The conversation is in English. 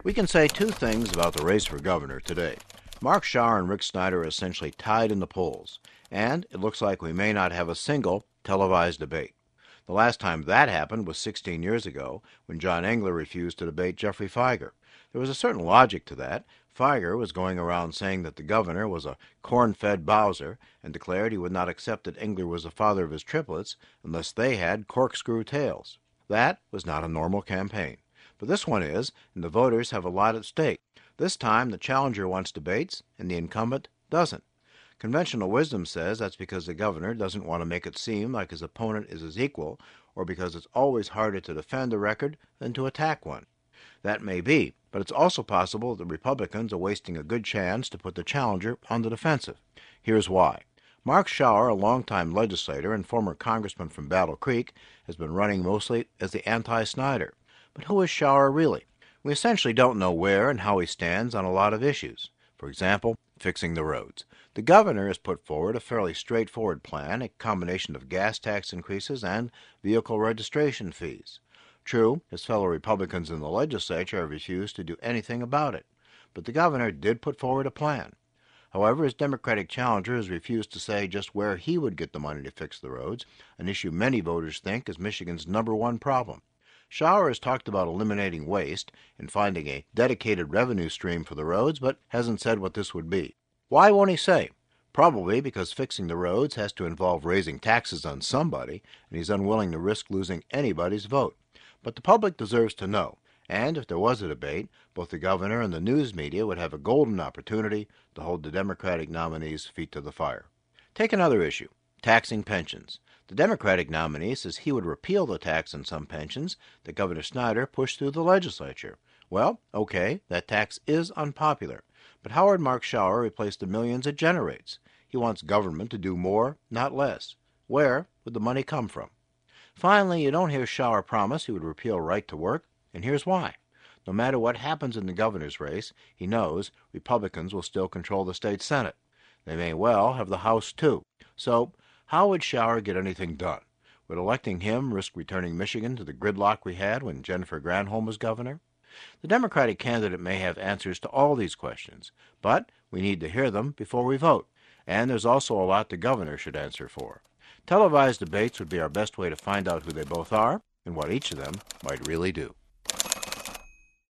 We can say two things about the race for governor today. Mark Schauer and Rick Snyder are essentially tied in the polls, and it looks like we may not have a single televised debate. The last time that happened was 16 years ago, when John Engler refused to debate Jeffrey Fieger. There was a certain logic to that. Fieger was going around saying that the governor was a corn-fed Bowser and declared he would not accept that Engler was the father of his triplets unless they had corkscrew tails. That was not a normal campaign. But this one is, and the voters have a lot at stake. This time the challenger wants debates and the incumbent doesn't. Conventional wisdom says that's because the governor doesn't want to make it seem like his opponent is his equal, or because it's always harder to defend a record than to attack one. That may be, but it's also possible that the Republicans are wasting a good chance to put the challenger on the defensive. Here's why. Mark Schauer, a longtime legislator and former congressman from Battle Creek, has been running mostly as the anti-Snyder. But who is Schauer really? We essentially don't know where and how he stands on a lot of issues. For example, fixing the roads. The governor has put forward a fairly straightforward plan, a combination of gas tax increases and vehicle registration fees. True, his fellow Republicans in the legislature have refused to do anything about it, but the governor did put forward a plan. However, his Democratic challenger has refused to say just where he would get the money to fix the roads, an issue many voters think is Michigan's #1 problem. Schauer has talked about eliminating waste and finding a dedicated revenue stream for the roads, but hasn't said what this would be. Why won't he say? Probably because fixing the roads has to involve raising taxes on somebody, and he's unwilling to risk losing anybody's vote. But the public deserves to know, and if there was a debate, both the governor and the news media would have a golden opportunity to hold the Democratic nominee's feet to the fire. Take another issue, taxing pensions. The Democratic nominee says he would repeal the tax on some pensions that Governor Snyder pushed through the legislature. Well, okay, that tax is unpopular, but how would Mark Schauer replace the millions it generates? He wants government to do more, not less. Where would the money come from? Finally, you don't hear Schauer promise he would repeal right to work, and here's why. No matter what happens in the governor's race, he knows Republicans will still control the state Senate. They may well have the House, too. So, how would Schauer get anything done? Would electing him risk returning Michigan to the gridlock we had when Jennifer Granholm was governor? The Democratic candidate may have answers to all these questions, but we need to hear them before we vote. And there's also a lot the governor should answer for. Televised debates would be our best way to find out who they both are and what each of them might really do.